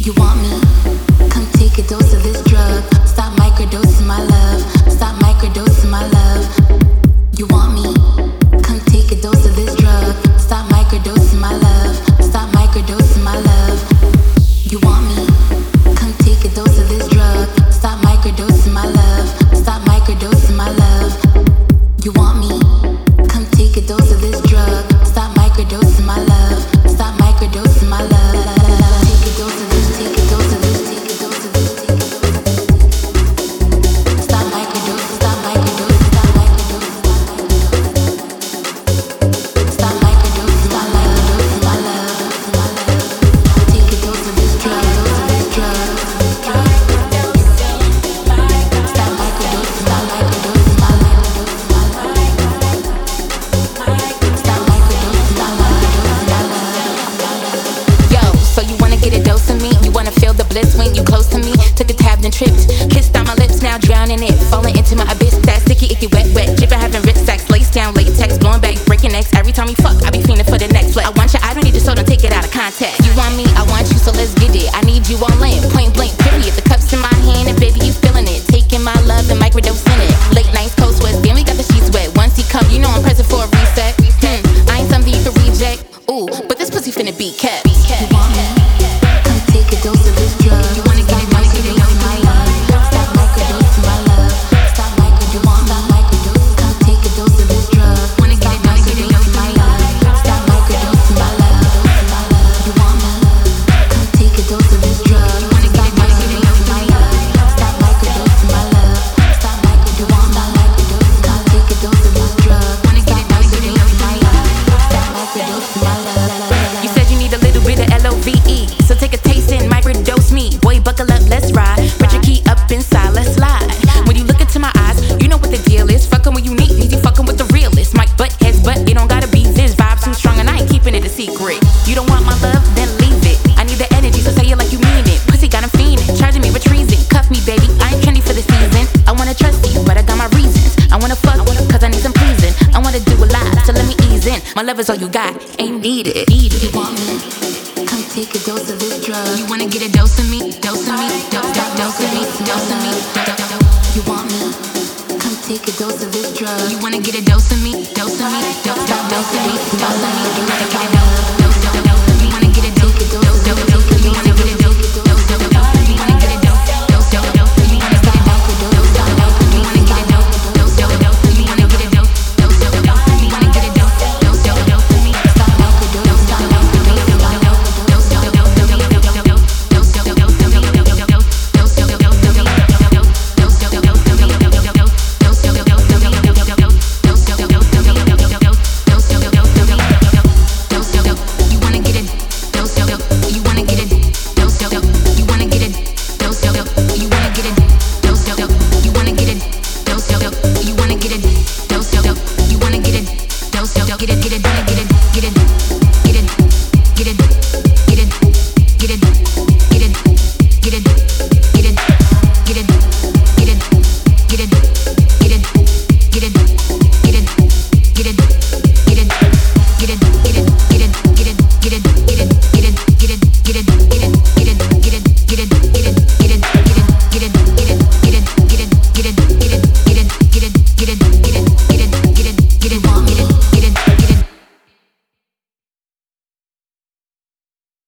You want me? Come take a dose of this drug. Stop microdosing my love. Stop microdosing my love. You want me? Come take a dose of this drug. Stop microdosing my love. Stop microdosing my love. You want me? Come take a dose of this drug. Stop microdosing my love. Stop microdosing my love. You want me? Come take a dose of this drug. Stop microdosing my love. Stop microdosing my love. Take a dose of this, take a dose of this, take a dose of this, take a dose of this. Stop microdosing, stop microdosing, stop microdosing, stop microdosing, stop microdosing my love, my love. Take a dose of this drug, dose of this drug, drug. Stop microdosing, stop microdosing my love, my love. Stop microdosing, stop microdosing my love. Yo, so you wanna get a dose of me? You wanna feel the bliss when you close to me? Took a tab, then tripped. Kissed on my lips, now drowning it. Falling into my abyss, that sticky, icky, wet, wet. Dripping, having rich sex, lace down, latex, blowing back, breaking necks. Every time we fuck, I be fiending for the next flex. I want you, I don't need you, so don't take it out of context. You want me, I want you, so let's get it. I need you on land, point blank, period. The cups in my hand, and baby, you feeling it. Taking my love and microdosing it. Late nights, cold sweats, damn, we got the sheets wet. Once he come, you know I'm present for a reset. I ain't something you can reject. Ooh, but this pussy finna be kept. You want me? Come take a dose of this drug. You wanna get it, microdosing my love. Stop microdosing my love. Stop microdosing, stop microdosing. Come take a dose of this drug. Wanna get it, microdosing my love. Stop microdosing my love, my love. You want me? Come take a dose of this drug. You wanna get it, microdosing my love. Stop microdosing my love. Stop microdosing, stop microdosing. Come take a dose of this drug. Wanna get it, microdosing my love. Stop microdosing my love. You said you need a little bit of LOVE, so take a taste and microdose me. Boy, buckle up, let's ride. Put your key up inside, let's slide. When you look into my eyes, you know what the deal is. Fucking when you need you fucking with the realest. Mic butt heads, but it don't gotta be this. Vibe too strong and I ain't keeping it a secret. You don't want my love, then leave it. I need the energy, so say it like you mean it. Pussy got him fiending, charging me with treason. Cuff me, baby, I ain't trendy for the season. I wanna trust you, but I got my reasons. I wanna fuck you, cause I need some pleasing. I wanna do a lot, so let me ease in. My love is all you got, ain't needed. You want me? Come take a dose of this drug. You wanna get a dose of me, dose of me, dose of me, dose of me. You want me? Come take a dose of this drug. You wanna get a dose of me, dose of me, dose of me, dose of me. You wanna get a dose.